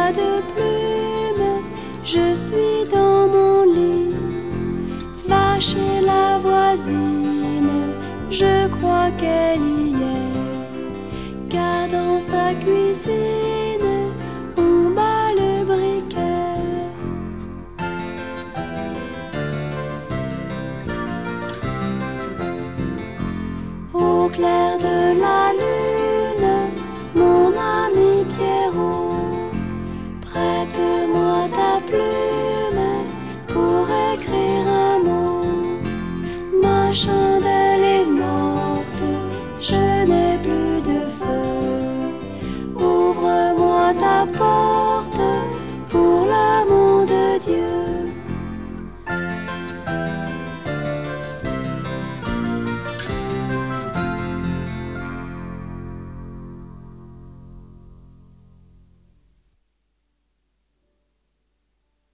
pas de plume, je suis dans mon lit. Va chez la voisine, je crois qu'elle y est, car dans sa cuisine